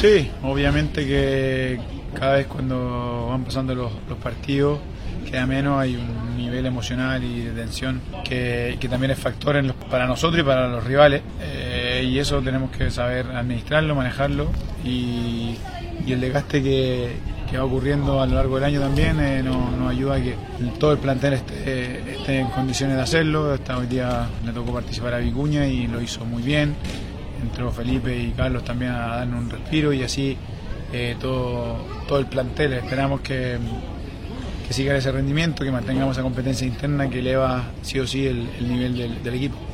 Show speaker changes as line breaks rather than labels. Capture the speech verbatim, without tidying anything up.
Sí, obviamente que cada vez cuando van pasando los, los partidos queda menos, hay un nivel emocional y de tensión que, que también es factor en los, para nosotros y para los rivales, eh, y eso tenemos que saber administrarlo, manejarlo, y, y el desgaste que, que va ocurriendo a lo largo del año también eh, nos, nos ayuda a que todo el plantel esté, esté en condiciones de hacerlo. Hasta hoy día le tocó participar a Vicuña y lo hizo muy bien, entró Felipe y Carlos también a darnos un respiro, y así eh, todo, todo el plantel. Esperamos que que siga ese rendimiento, que mantengamos esa competencia interna que eleva sí o sí el, el nivel del, del equipo.